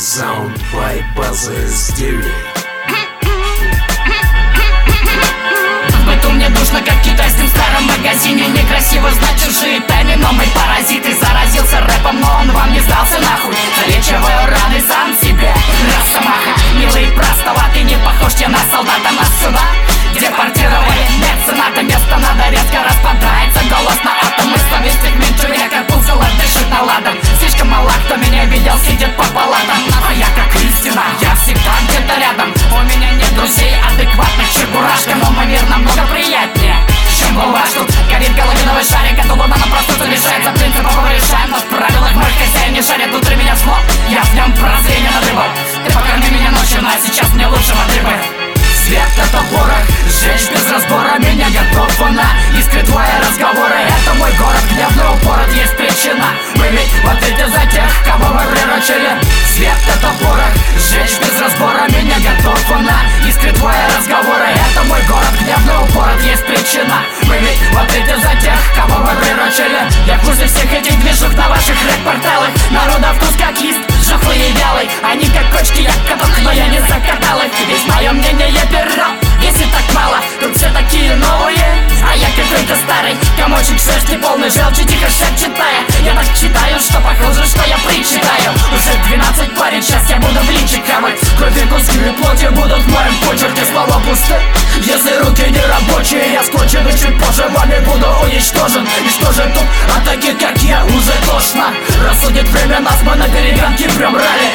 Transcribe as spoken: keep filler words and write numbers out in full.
Sound by Buzzes девять. В быту мне душно, как в китайском старом магазине. Некрасиво знать чужие тайны, но мой паразит и заразился рэпом, но он вам не сдался нахуй. Залечиваю раны сам себе. Росомаха, милый простоватый, не похож я на солдата. Нас сюда депортировали мецената. Место надо резко распадается, голос на атом. Мы словистых меньше меня, как пулзела дышит наладом. Слишком мало кто меня видел, сидит по палатам. А я как истина, я всегда где-то рядом. У меня нет друзей адекватных, чебурашка, но мой мир намного приятнее, чем был ваш. Тут горит галогеновый шарик, это луна нам просто замешает. За принципом мы решаем, но в правилах мой хозяин не шарит. Внутри меня зло, я в нем прозрение надрывал. Ты покорми меня ночью, но сейчас мне лучше воды бы. Свет — это порох, сжечь без разбора. Меня готов она, искры твои разговоры. Это мой город, гневный упорот, есть причина. Вы ведь вот эти за тех, кого вы приручили. Свет — это порох, сжечь без разбора. Меня готов она, искры твои разговоры. Это мой город, гневный упорот, есть причина. Вы ведь вот эти за тех, кого вы приручили. Я в курсе всех этих движух на ваших рэп-порталах. Народа вкус как лист, жухлый и вялый. Они как кочки, я каток, но я не закатал их. Ведь мое мнение я перрал, если так мало. Тут все такие новые, а я какой-то старый комочек шерсти, полный желчи, тихо шепчетая. Я так читаю, что похоже, что я причитаю. Уже двенадцать парень, сейчас я буду блинчик хавать. Кровь и куски плоти будут в моем почерке. Слова пусты, если руки не рабочие. Я скончен и чуть позже вами буду уничтожен. И что же тут, а таких как я уже тошно. Рассудит время, нас мы на перегонки прям рали.